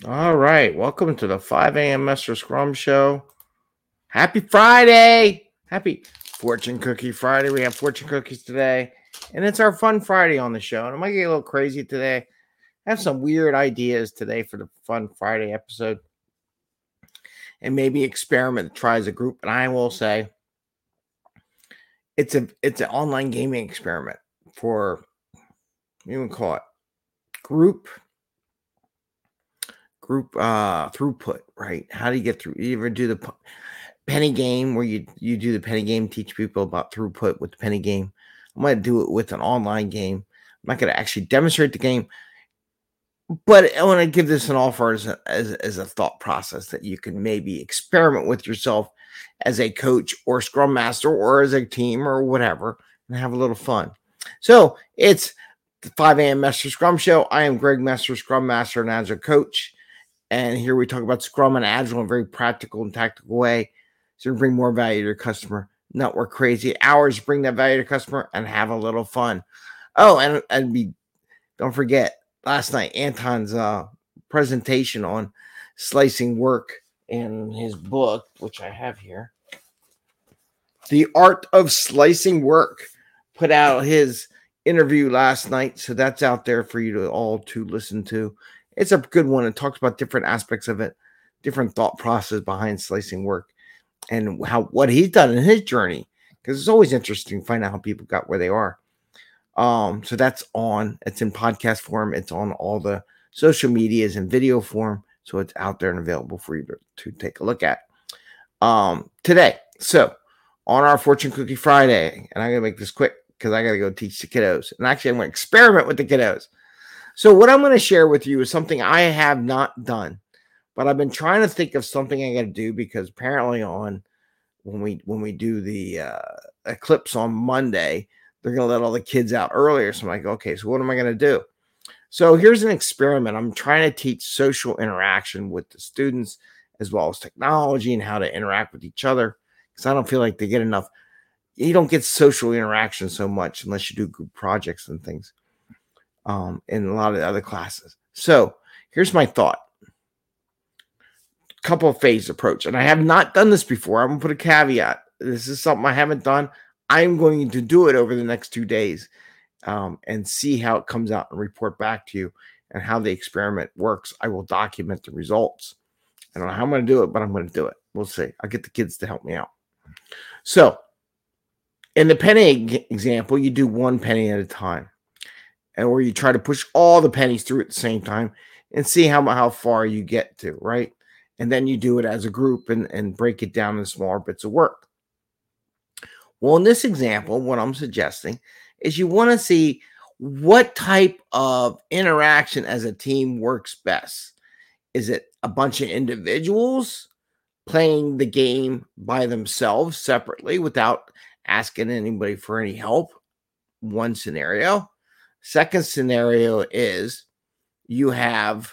All right, welcome to the 5 a.m. Master Scrum Show. Happy Friday! Happy Fortune Cookie Friday. We have fortune cookies today, and it's our fun Friday on the show. And it might get a little crazy today. I have some weird ideas today for the fun Friday episode, and maybe experiment try as a group. And I will say, it's an online gaming experiment for you can call it group throughput, right? How do you get through? You ever do the penny game where you do the penny game, teach people about throughput with the penny game? I'm going to do it with an online game. I'm not going to actually demonstrate the game, but I want to give this an offer as a thought process that you can maybe experiment with yourself as a coach or scrum master or as a team or whatever and have a little fun. So it's the 5 a.m. Master Scrum Show. I am Greg Messer, Scrum Master and Agile Coach. And here we talk about Scrum and Agile in a very practical and tactical way. So bring more value to your customer, not work crazy hours, bring that value to customer and have a little fun. Oh, and don't forget, last night, Anton's presentation on slicing work in his book, which I have here, The Art of Slicing Work, put out his interview last night. So that's out there for you to all to listen to. It's a good one. It talks about different aspects of it, different thought process behind slicing work and what he's done in his journey. Because it's always interesting to find out how people got where they are. So that's it's in podcast form. It's on all the social medias and video form. So it's out there and available for you to take a look at. Today. So on our Fortune Cookie Friday, and I'm going to make this quick because I got to go teach the kiddos. And actually, I'm going to experiment with the kiddos. So what I'm going to share with you is something I have not done, but I've been trying to think of something I got to do because apparently when we do the eclipse on Monday, they're going to let all the kids out earlier. So I'm like, okay, so what am I going to do? So here's an experiment. I'm trying to teach social interaction with the students as well as technology and how to interact with each other because I don't feel like they get enough. You don't get social interaction so much unless you do group projects and things. In a lot of the other classes. So here's my thought. Couple of phase approach. And I have not done this before. I'm going to put a caveat. This is something I haven't done. I'm going to do it over the next 2 days and see how it comes out and report back to you and how the experiment works. I will document the results. I don't know how I'm going to do it, but I'm going to do it. We'll see. I'll get the kids to help me out. So in the penny example, you do one penny at a time. And where you try to push all the pennies through at the same time and see how far you get to, right? And then you do it as a group and break it down in smaller bits of work. Well, in this example, what I'm suggesting is you want to see what type of interaction as a team works best. Is it a bunch of individuals playing the game by themselves separately without asking anybody for any help? One scenario. Second scenario is you have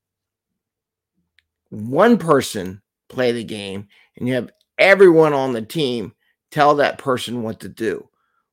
one person play the game and you have everyone on the team tell that person what to do.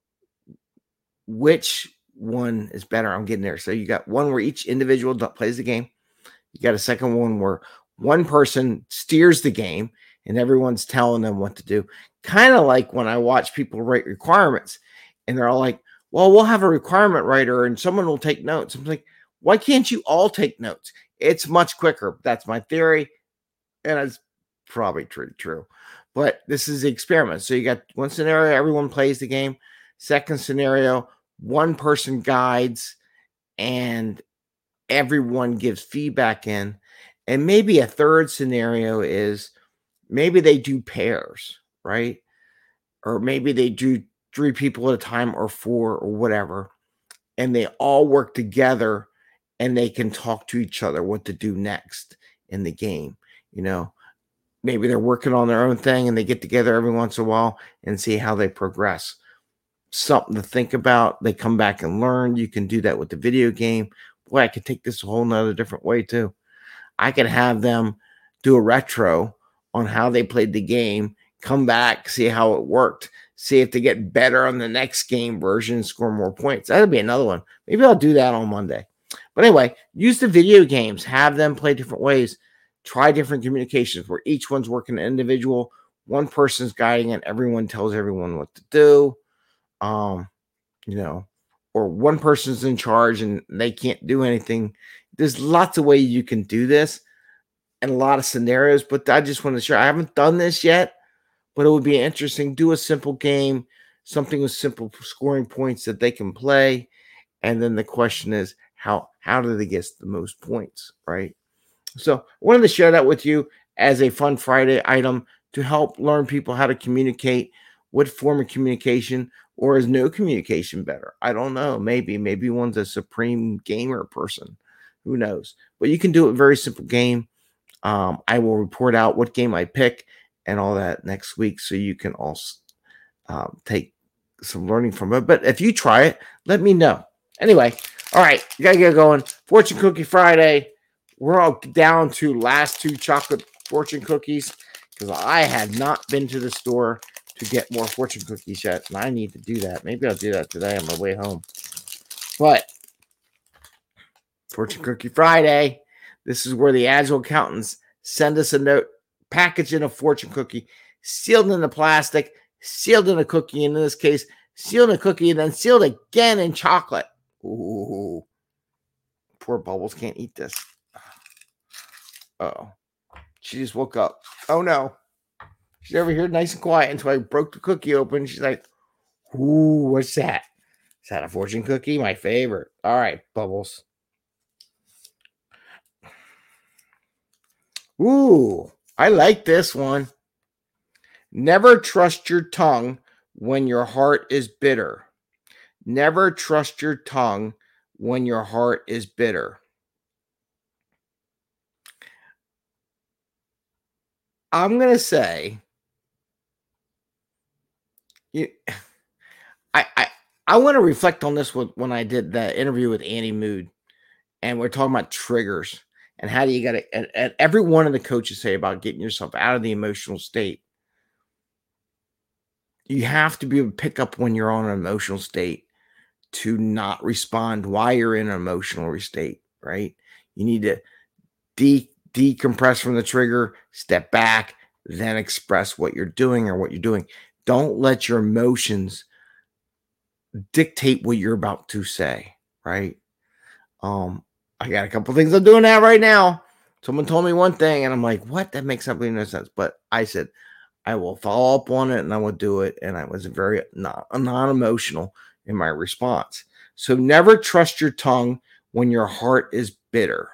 Which one is better? I'm getting there. So you got one where each individual plays the game. You got a second one where one person steers the game and everyone's telling them what to do. Kind of like when I watch people write requirements and they're all like, well, we'll have a requirement writer and someone will take notes. I'm like, why can't you all take notes? It's much quicker. That's my theory. And it's probably true. But this is the experiment. So you got one scenario, everyone plays the game. Second scenario, one person guides and everyone gives feedback in. And maybe a third scenario is maybe they do pairs, right? Or maybe they do 3 people at a time or 4 or whatever, and they all work together and they can talk to each other what to do next in the game. Maybe they're working on their own thing and they get together every once in a while and see how they progress. Something to think about. They come back and learn. You can do that with the video game. Boy, I could take this a whole nother different way too. I could have them do a retro on how they played the game, come back, see how it worked, see if they get better on the next game version, score more points. That'll be another one. Maybe I'll do that on Monday. But anyway, use the video games, have them play different ways, try different communications where each one's working an individual, one person's guiding it, everyone tells everyone what to do. You know, or one person's in charge and they can't do anything. There's lots of ways you can do this and a lot of scenarios, but I just want to share. I haven't done this yet, but it would be interesting. Do a simple game, something with simple scoring points that they can play. And then the question is, how do they get the most points, right? So I wanted to share that with you as a Fun Friday item to help learn people how to communicate, what form of communication, or is no communication better? I don't know. Maybe one's a supreme gamer person. Who knows? But you can do a very simple game. I will report out what game I pick and all that next week, so you can also take some learning from it. But if you try it, let me know. Anyway, all right, you gotta get going. Fortune Cookie Friday. We're all down to last 2 chocolate fortune cookies because I had not been to the store to get more fortune cookies yet, and I need to do that. Maybe I'll do that today on my way home. But Fortune Cookie Friday, this is where the Agile accountants send us a note, packaged in a fortune cookie, sealed in the plastic, sealed in a cookie, and in this case, sealed in a cookie, and then sealed again in chocolate. Ooh, poor Bubbles can't eat this. Uh-oh. She just woke up. Oh, no. She's over here nice and quiet until I broke the cookie open. She's like, ooh, what's that? Is that a fortune cookie? My favorite. All right, Bubbles. Ooh, I like this one. Never trust your tongue when your heart is bitter. Never trust your tongue when your heart is bitter. I'm going to say, I want to reflect on this when I did the interview with Andy Mood, and we're talking about triggers and how do you got to, and every one of the coaches say about getting yourself out of the emotional state. You have to be able to pick up when you're on an emotional state to not respond while you're in an emotional state, right? You need to decompress from the trigger, step back, then express what you're doing or what you're doing. Don't let your emotions dictate what you're about to say, right? I got a couple things I'm doing that right now. Someone told me one thing and I'm like, what? That makes absolutely no sense. But I said, I will follow up on it and I will do it. And I was very non-emotional in my response. So never trust your tongue when your heart is bitter.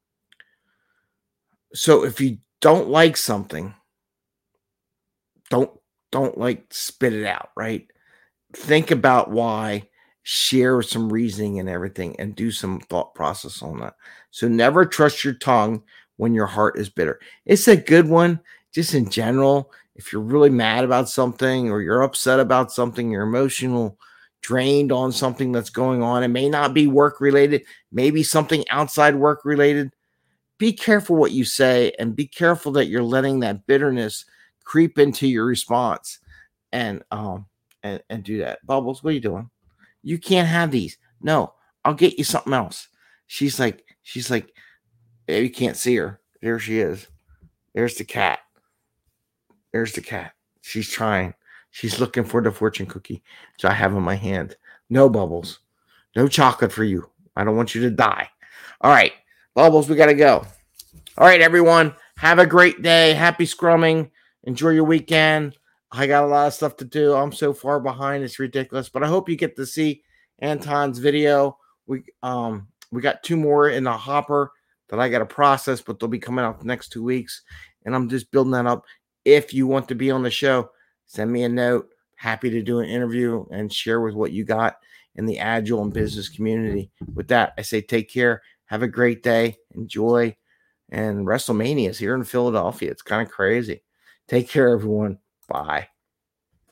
So if you don't like something, don't like spit it out, right? Think about why, share some reasoning and everything, and do some thought process on that. So never trust your tongue when your heart is bitter. It's a good one, just in general. If you're really mad about something or you're upset about something, you're emotional, drained on something that's going on, it may not be work related, maybe something outside work related. Be careful what you say and be careful that you're letting that bitterness creep into your response and do that. Bubbles, what are you doing? You can't have these. No, I'll get you something else. She's like, you can't see her. There she is. There's the cat. She's trying. She's looking for the fortune cookie. So I have in my hand. No, Bubbles. No chocolate for you. I don't want you to die. All right, Bubbles, we got to go. All right, everyone. Have a great day. Happy scrumming. Enjoy your weekend. I got a lot of stuff to do. I'm so far behind. It's ridiculous. But I hope you get to see Anton's video. We got 2 more in the hopper that I got to process, but they'll be coming out the next 2 weeks. And I'm just building that up. If you want to be on the show, send me a note. Happy to do an interview and share with what you got in the Agile and business community. With that, I say take care. Have a great day. Enjoy. And WrestleMania is here in Philadelphia. It's kind of crazy. Take care, everyone. Bye.